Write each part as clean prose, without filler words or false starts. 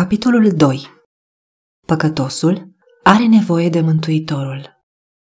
Capitolul 2. Păcătosul are nevoie de Mântuitorul.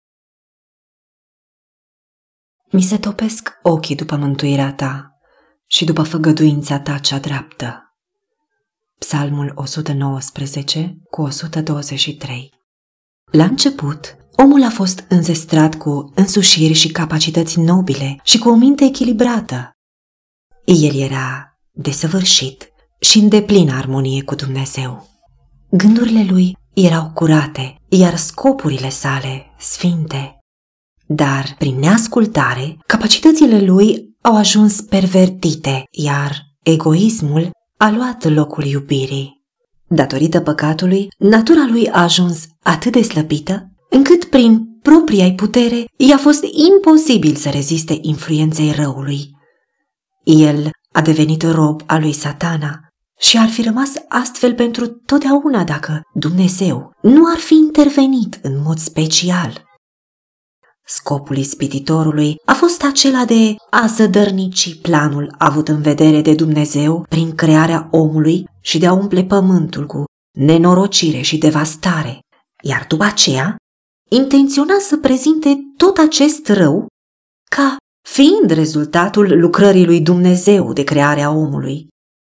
Mi se topesc ochii după mântuirea ta și după făgăduința ta cea dreaptă. Psalmul 119 cu 123. La început, omul a fost înzestrat cu însușiri și capacități nobile și cu o minte echilibrată. El era desăvârșit și în deplină armonie cu Dumnezeu. Gândurile lui erau curate, iar scopurile sale sfinte. Dar, prin neascultare, capacitățile lui au ajuns pervertite, iar egoismul a luat locul iubirii. Datorită păcatului, natura lui a ajuns atât de slăbită, încât prin propria-i putere i-a fost imposibil să reziste influenței răului. El a devenit rob al lui Satana și ar fi rămas astfel pentru totdeauna dacă Dumnezeu nu ar fi intervenit în mod special. Scopul ispititorului a fost acela de a zădărnici planul avut în vedere de Dumnezeu prin crearea omului și de a umple pământul cu nenorocire și devastare, iar după aceea intenționa să prezinte tot acest rău ca fiind rezultatul lucrării lui Dumnezeu de crearea omului.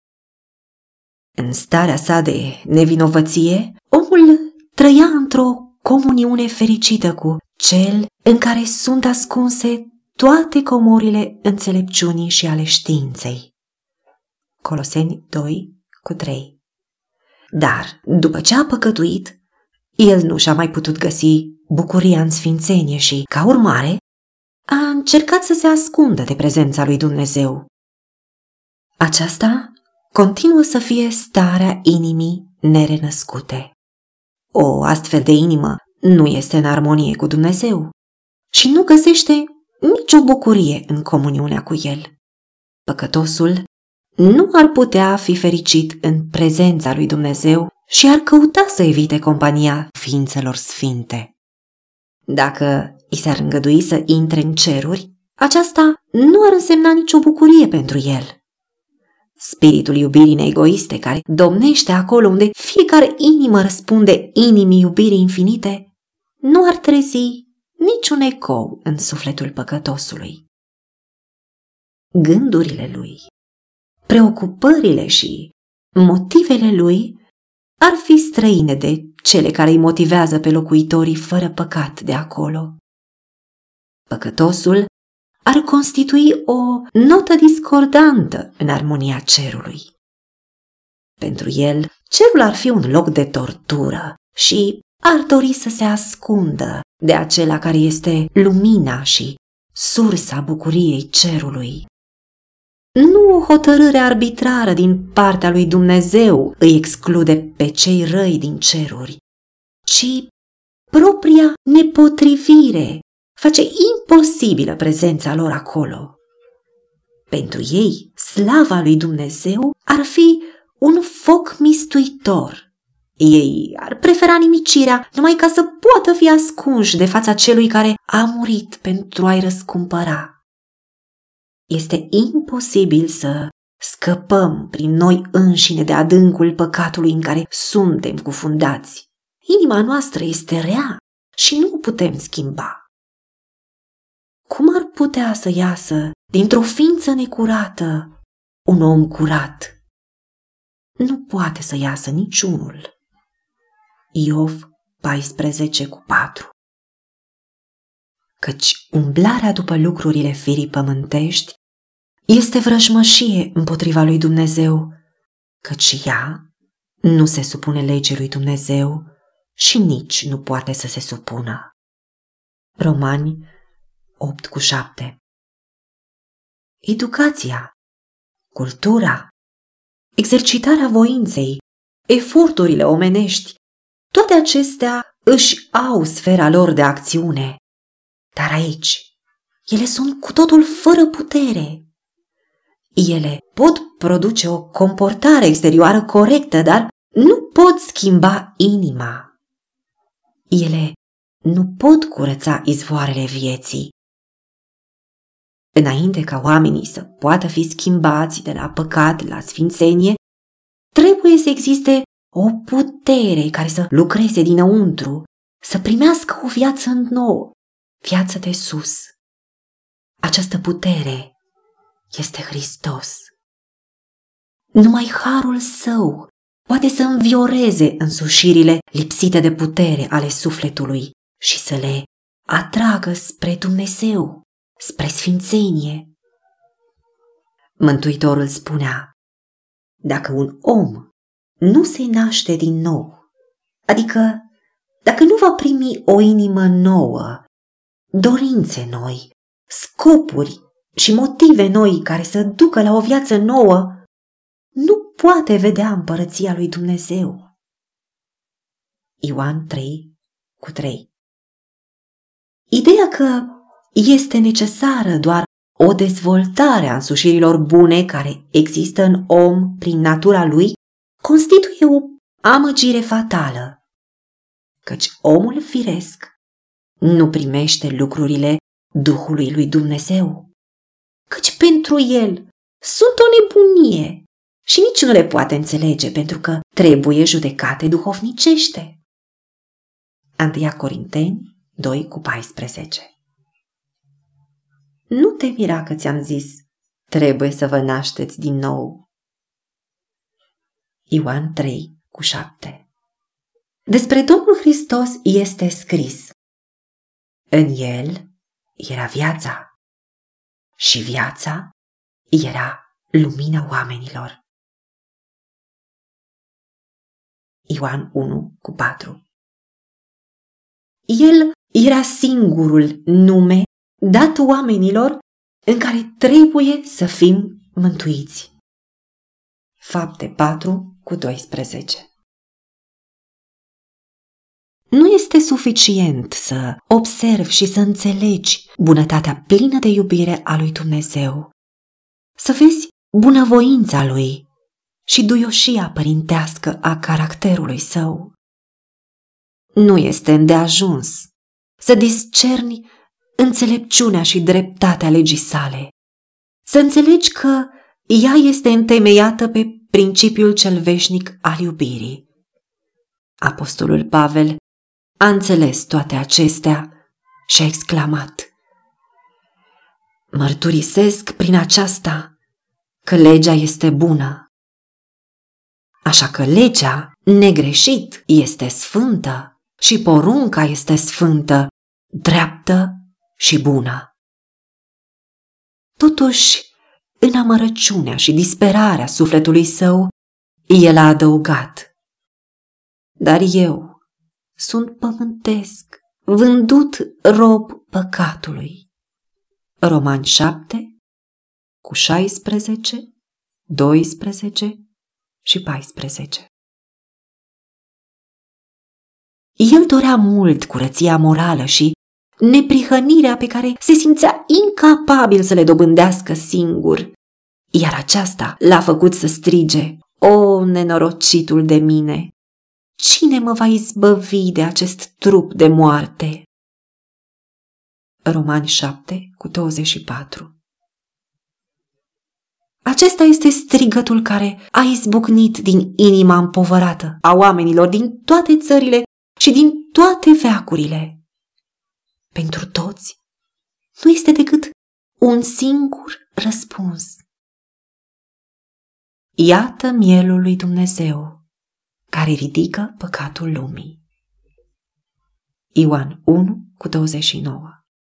În starea sa de nevinovăție, omul trăia într-o comuniune fericită cu cel în care sunt ascunse toate comorile înțelepciunii și ale științei. Coloseni 2 cu 3. Dar, după ce a păcătuit, el nu și-a mai putut găsi bucuria în sfințenie și, ca urmare, a încercat să se ascundă de prezența lui Dumnezeu. Aceasta continuă să fie starea inimii nerenăscute. O astfel de inimă nu este în armonie cu Dumnezeu și nu găsește nicio bucurie în comuniunea cu El. Păcătosul nu ar putea fi fericit în prezența lui Dumnezeu și ar căuta să evite compania ființelor sfinte. Dacă i s-ar îngădui să intre în ceruri, aceasta nu ar însemna nicio bucurie pentru el. Spiritul iubirii neegoiste care domnește acolo unde fiecare inimă răspunde inimii iubirii infinite, nu ar trezi niciun ecou în sufletul păcătosului. Gândurile lui, preocupările și motivele lui ar fi străine de cele care îi motivează pe locuitorii fără păcat de acolo. Păcătosul ar constitui o notă discordantă în armonia cerului. Pentru el, cerul ar fi un loc de tortură și ar dori să se ascundă de acela care este lumina și sursa bucuriei cerului. Nu o hotărâre arbitrară din partea lui Dumnezeu îi exclude pe cei răi din ceruri, ci propria nepotrivire face imposibilă prezența lor acolo. Pentru ei, slava lui Dumnezeu ar fi un foc mistuitor. Ei ar prefera nimicirea numai ca să poată fi ascunși de fața celui care a murit pentru a-i răscumpăra. Este imposibil să scăpăm prin noi înșine de adâncul păcatului în care suntem cufundați. Inima noastră este rea și nu o putem schimba. Cum ar putea să iasă dintr-o ființă necurată un om curat? Nu poate să iasă niciunul. Iov 14 cu 4. Căci umblarea după lucrurile firii pământești este vrăjmășie împotriva lui Dumnezeu, căci ea nu se supune legii lui Dumnezeu și nici nu poate să se supună. Romani 8 cu 7. Educația, cultura, exercitarea voinței, eforturile omenești, toate acestea își au sfera lor de acțiune, dar aici ele sunt cu totul fără putere. Ele pot produce o comportare exterioară corectă, dar nu pot schimba inima. Ele nu pot curăța izvoarele vieții. Înainte ca oamenii să poată fi schimbați de la păcat la sfințenie, trebuie să existe o putere care să lucreze dinăuntru, să primească o viață nouă, viață de sus. Această putere este Hristos. Numai harul său poate să învioreze însușirile lipsite de putere ale sufletului și să le atragă spre Dumnezeu, spre sfințenie. Mântuitorul spunea: dacă un om nu se naște din nou, adică dacă nu va primi o inimă nouă, dorințe noi, scopuri și motive noi care să ducă la o viață nouă, nu poate vedea împărăția lui Dumnezeu. Ioan 3:3. Ideea că este necesară doar o dezvoltare a însușirilor bune care există în om prin natura lui constituie o amăgire fatală, căci omul firesc nu primește lucrurile Duhului lui Dumnezeu, căci pentru el sunt o nebunie și nici nu le poate înțelege pentru că trebuie judecate duhovnicește. 1 Corinteni 2:14. Nu te mira că ți-am zis, trebuie să vă nașteți din nou. Ioan 3:7. Despre Domnul Hristos este scris: în el era viața și viața era lumina oamenilor. Ioan 1:4. El era singurul nume dat oamenilor în care trebuie să fim mântuiți. Fapte 4:12. Nu este suficient să observi și să înțelegi bunătatea plină de iubire a lui Dumnezeu, să vezi bunăvoința lui și duioșia părintească a caracterului său. Nu este îndeajuns să discerni înțelepciunea și dreptatea legii sale, să înțelegi că ea este întemeiată pe principiul cel veșnic al iubirii. Apostolul Pavel a înțeles toate acestea și a exclamat: mărturisesc prin aceasta că legea este bună. Așa că legea, negreșit, este sfântă și porunca este sfântă, dreaptă și bună. Totuși, în amărăciunea și disperarea sufletului său, el a adăugat: dar eu sunt pământesc, vândut rob păcatului. Romani 7:16, 12 și 14. El dorea mult curăția morală și neprihănirea pe care se simțea incapabil să le dobândească singur, iar aceasta l-a făcut să strige: o, nenorocitul de mine! Cine mă va izbăvi de acest trup de moarte? Romani 7:24. Acesta este strigătul care a izbucnit din inima împovărată a oamenilor din toate țările și din toate veacurile. Pentru toți nu este decât un singur răspuns: iată mielul lui Dumnezeu care ridică păcatul lumii. Ioan 1:29.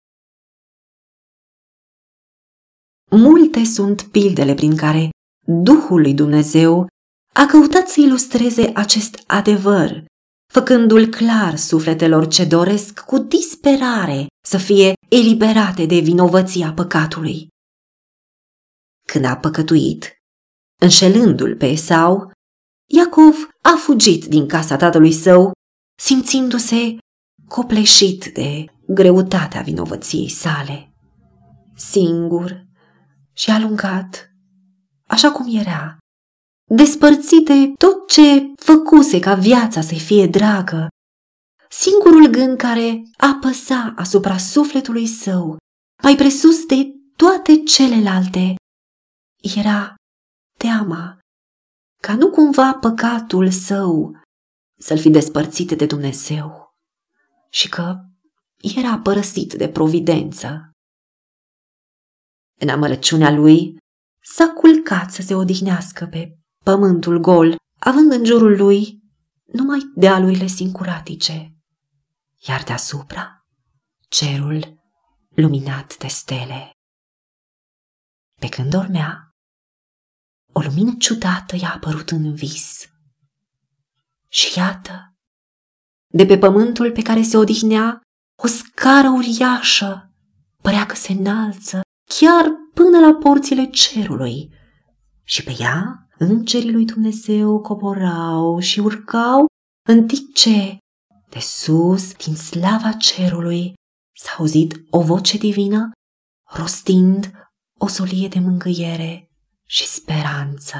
Multe sunt pildele prin care Duhul lui Dumnezeu a căutat să ilustreze acest adevăr, făcându-l clar sufletelor ce doresc cu disperare să fie eliberate de vinovăția păcatului. Când a păcătuit, înșelându-l pe Esau, Iacov a fugit din casa tatălui său, simțindu-se copleșit de greutatea vinovăției sale. Singur și alungat, așa cum era, despărțit de tot ce făcuse ca viața să-i fie dragă, singurul gând care apăsa asupra sufletului său, mai presus de toate celelalte, era teama ca nu cumva păcatul său să-l fi despărțit de Dumnezeu și că era părăsit de providență. În amărăciunea lui s-a culcat să se odihnească pe pământul gol, având în jurul lui numai dealurile singuratice, iar deasupra cerul luminat de stele. Pe când dormea, o lumină ciudată i-a apărut în vis. Și iată, de pe pământul pe care se odihnea, o scară uriașă părea că se înalță chiar până la porțile cerului și pe ea îngerii lui Dumnezeu coborau și urcau, în timp ce, de sus, din slava cerului, s-a auzit o voce divină rostind o solie de mângâiere și speranță.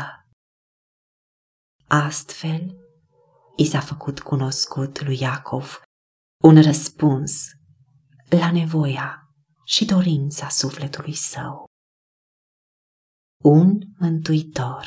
Astfel, i s-a făcut cunoscut lui Iacov un răspuns la nevoia și dorința sufletului său. Un mântuitor.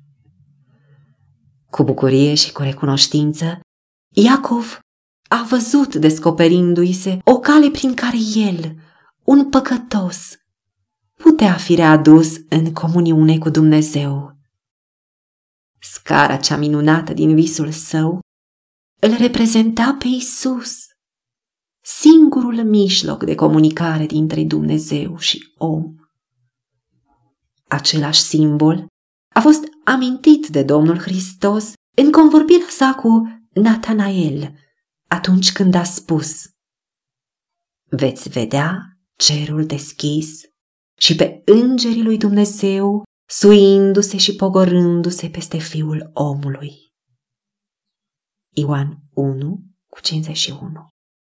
Cu bucurie și cu recunoștință, Iacov a văzut descoperindu-i se o cale prin care el, un păcătos, putea fi readus în comuniune cu Dumnezeu. Scara cea minunată din visul său îl reprezenta pe Iisus, singurul mijloc de comunicare dintre Dumnezeu și om. Același simbol a fost amintit de Domnul Hristos în convorbirea sa cu Natanael, atunci când a spus: veți vedea cerul deschis și pe îngerii lui Dumnezeu suindu-se și pogorându-se peste Fiul omului. Ioan 1:51.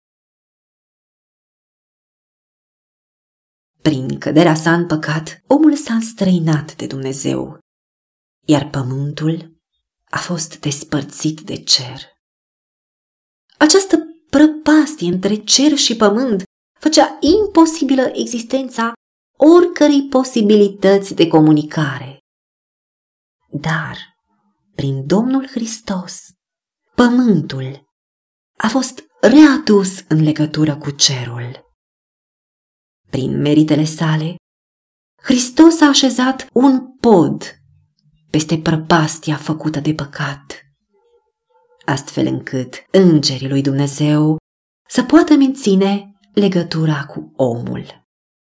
Prin căderea sa în păcat, omul s-a înstrăinat de Dumnezeu, iar pământul a fost despărțit de cer. Această prăpastie între cer și pământ făcea imposibilă existența oricărei posibilități de comunicare. Dar, prin Domnul Hristos, pământul a fost readus în legătură cu cerul. Prin meritele sale, Hristos a așezat un pod peste prăpastia făcută de păcat, astfel încât îngerii lui Dumnezeu să poată menține legătura cu omul.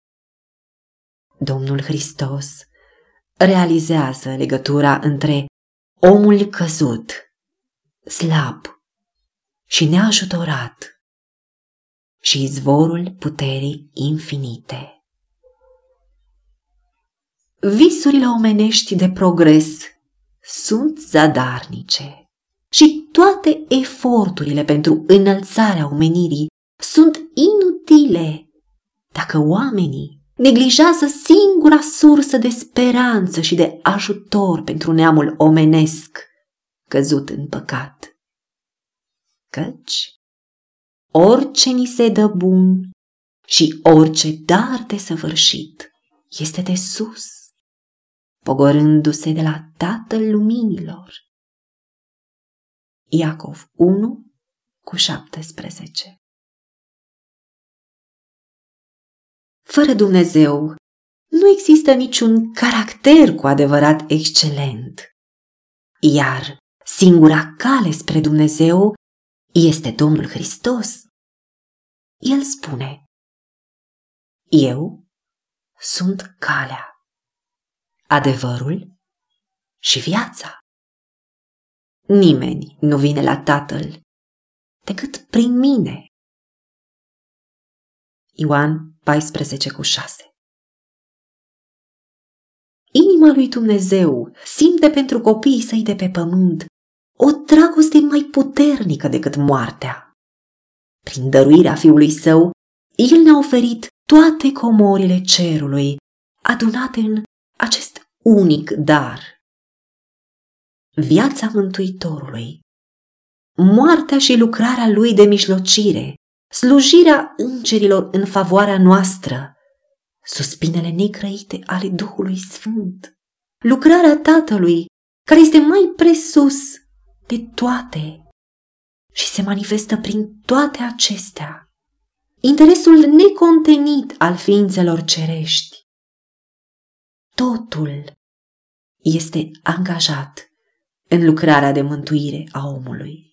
Domnul Hristos realizează legătura între omul căzut, slab și neajutorat și izvorul puterii infinite. Visurile omenești de progres sunt zadarnice și toate eforturile pentru înălțarea omenirii sunt inutile dacă oamenii neglijează singura sursă de speranță și de ajutor pentru neamul omenesc căzut în păcat. Căci orice ni se dă bun și orice dar desăvârșit este de sus, pogorându-se de la Tatăl Luminilor. Iacov 1:17. Fără Dumnezeu nu există niciun caracter cu adevărat excelent, iar singura cale spre Dumnezeu este Domnul Hristos. El spune: eu sunt calea, adevărul și viața. Nimeni nu vine la Tatăl decât prin mine. Ioan 14:6. Inima lui Dumnezeu simte pentru copiii săi de pe pământ o dragoste mai puternică decât moartea. Prin dăruirea Fiului Său, El ne-a oferit toate comorile cerului, adunate în acest unic dar. Viața Mântuitorului, moartea și lucrarea Lui de mijlocire, slujirea îngerilor în favoarea noastră, suspinele negrăite ale Duhului Sfânt, lucrarea Tatălui care este mai presus de toate și se manifestă prin toate acestea. Interesul necontenit al ființelor cerești. Totul este angajat în lucrarea de mântuire a omului.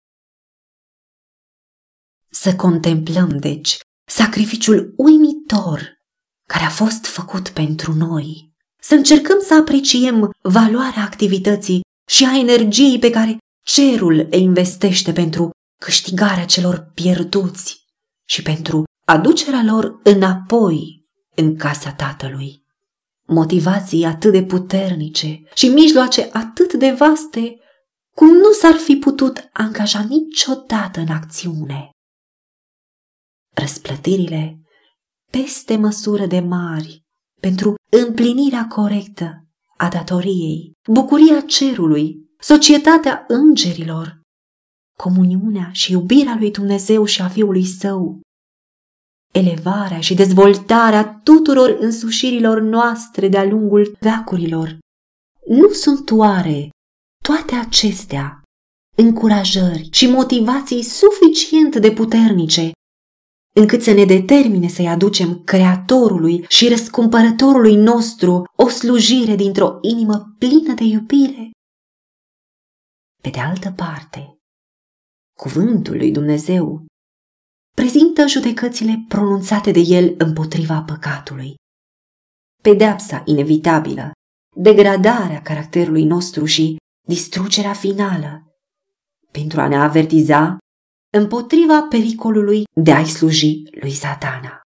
Să contemplăm, deci, sacrificiul uimitor care a fost făcut pentru noi. Să încercăm să apreciem valoarea activității și a energiei pe care cerul le investește pentru câștigarea celor pierduți și pentru aducerea lor înapoi în casa Tatălui. Motivații atât de puternice și mijloace atât de vaste, cum nu s-ar fi putut angaja niciodată în acțiune. Răsplătirile peste măsură de mari pentru împlinirea corectă a datoriei, bucuria cerului, societatea îngerilor, comuniunea și iubirea lui Dumnezeu și a Fiului Său, elevarea și dezvoltarea tuturor însușirilor noastre de-a lungul veacurilor. Nu sunt oare toate acestea încurajări și motivații suficient de puternice încât să ne determine să-i aducem Creatorului și Răscumpărătorului nostru o slujire dintr-o inimă plină de iubire? Pe de altă parte, cuvântul lui Dumnezeu prezintă judecățile pronunțate de El împotriva păcatului, pedeapsa inevitabilă, degradarea caracterului nostru și distrugerea finală, pentru a ne avertiza împotriva pericolului de a-i sluji lui Satana.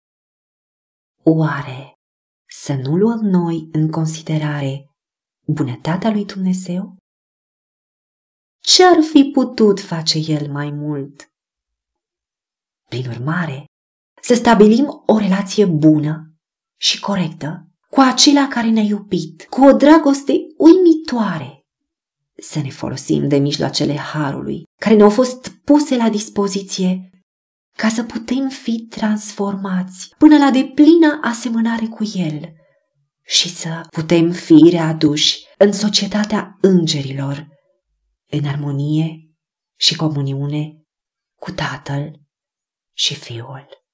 Oare să nu luăm noi în considerare bunătatea lui Dumnezeu? Ce ar fi putut face El mai mult? Prin urmare, să stabilim o relație bună și corectă cu acela care ne-a iubit, cu o dragoste uimitoare. Să ne folosim de mijloacele harului care ne-au fost puse la dispoziție ca să putem fi transformați până la deplină asemănare cu El și să putem fi readuși în societatea îngerilor, în armonie și comuniune cu Tatăl și Fiul.